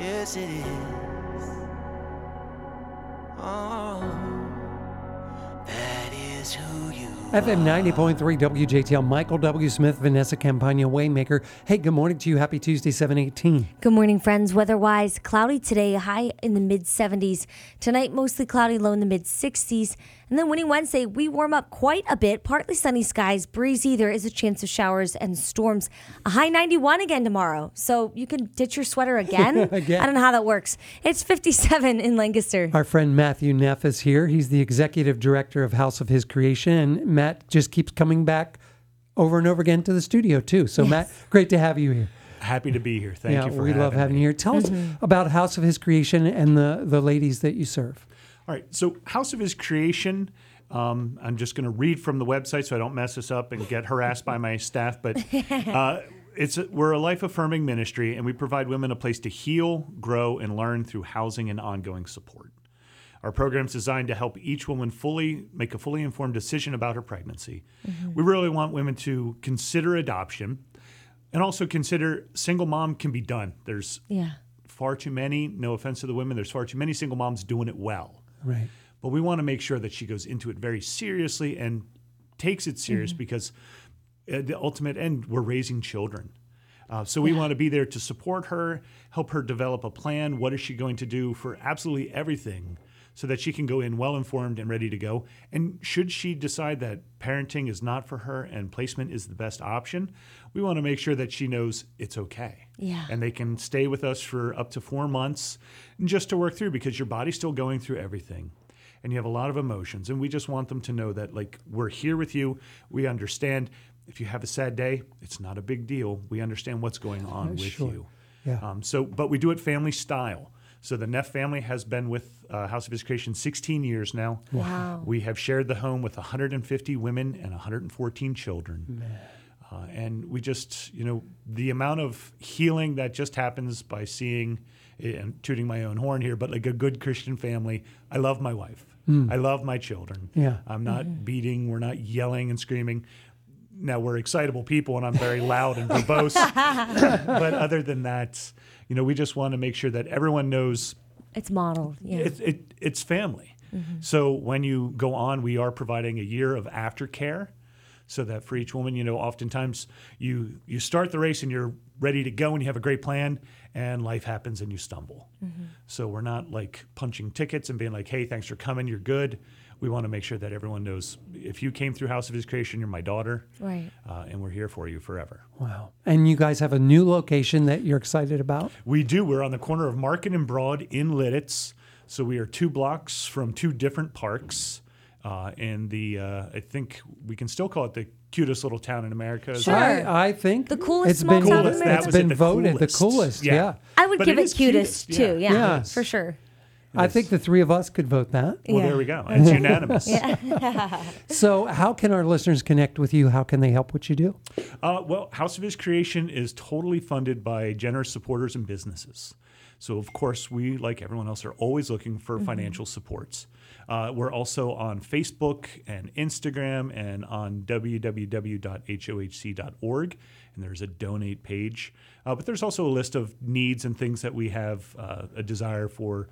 Yes, it is. Oh, that is who you FM 90.3 WJTL, Michael W. Smith, Vanessa Campagna, Waymaker. Hey, good morning to you. Happy Tuesday, 7/18. Good morning, friends. Weather-wise, cloudy today, high in the mid-70s. Tonight, mostly cloudy, low in the mid-60s. And then winning Wednesday, we warm up quite a bit. Partly sunny skies, breezy. There is a chance of showers and storms. A high 91 again tomorrow. So you can ditch your sweater again? Again. I don't know how that works. It's 57 in Lancaster. Our friend Matthew Neff is here. He's the executive director of House of His Creation. And Matt just keeps coming back over and over again to the studio, too. So, Yes. Matt, great to have you here. Happy to be here. Thank you for we love having you here. Tell us about House of His Creation and the ladies that you serve. All right. So House of His Creation, I'm just going to read from the website so I don't mess this up and get harassed by my staff. But we're a life-affirming ministry, and we provide women a place to heal, grow, and learn through housing and ongoing support. Our program is designed to help each woman make a fully informed decision about her pregnancy. We really want women to consider adoption and also consider single mom can be done. There's far too many, no offense to the women, there's far too many single moms doing it well. Right. But we want to make sure that she goes into it very seriously and takes it serious because at the ultimate end, we're raising children. So we want to be there to support her, help her develop a plan. What is she going to do for absolutely everything so that she can go in well-informed and ready to go? And should she decide that parenting is not for her and placement is the best option, we want to make sure that she knows it's okay. Yeah. And they can stay with us for up to 4 months just to work through because your body's still going through everything. And you have a lot of emotions. And we just want them to know that, like, we're here with you. We understand. If you have a sad day, it's not a big deal. We understand what's going on with you. Yeah. But we do it family style. So the Neff family has been with House of His Creation 16 years now. Wow. We have shared the home with 150 women and 114 children. And we just, the amount of healing that just happens by seeing, and tooting my own horn here, but like a good Christian family. I love my wife. I love my children. Yeah. I'm not beating. We're not yelling and screaming. Now, we're excitable people, and I'm very loud and verbose. But other than that, we just want to make sure that everyone knows It's modeled. Yeah. it's family. So when you go on, we are providing a year of aftercare so that for each woman, oftentimes you start the race and you're ready to go and you have a great plan and life happens and you stumble. So we're not like punching tickets and being like, hey, thanks for coming, you're good. We want to make sure that everyone knows if you came through House of His Creation, you're my daughter. Right. And we're here for you forever. Wow. And you guys have a new location that you're excited about? We do. We're on the corner of Market and Broad in Lidditz. So we are 2 blocks from 2 different parks. And I think we can still call it the cutest little town in America. Sure. I think The coolest it's small been, town in it's America. been voted the coolest. Yeah. I would But give it it is cutest, cutest, too. yeah. Yeah, Yes. for sure. I think the 3 of us could vote that. Well, Yeah. there we go. It's unanimous. So how can our listeners connect with you? How can they help what you do? Well, House of His Creation is totally funded by generous supporters and businesses. So, of course, we, like everyone else, are always looking for financial supports. We're also on Facebook and Instagram and on www.hohc.org, and there's a donate page. But there's also a list of needs and things that we have a desire for,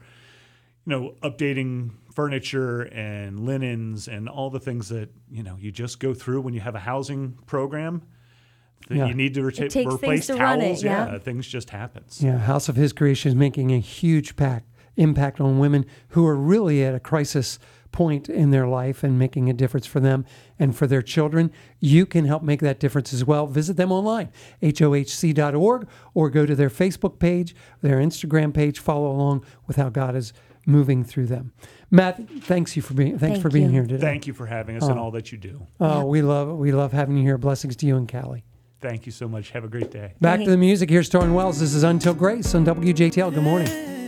updating furniture and linens and all the things that, you just go through when you have a housing program. Yeah. You need to takes replace things to run towels. it, yeah. Things just happens. Yeah, House of His Creation is making a huge impact on women who are really at a crisis point in their life and making a difference for them and for their children. You can help make that difference as well. Visit them online, hohc.org, or go to their Facebook page, their Instagram page. Follow along with how God is moving through them. Matt, thanks for being here today. Thank you for having us and all that you do. Oh, we love having you here. Blessings to you and Callie. Thank you so much. Have a great day. Back to the music. Here's Torrin Wells. This is Until Grace on WJTL. Good morning.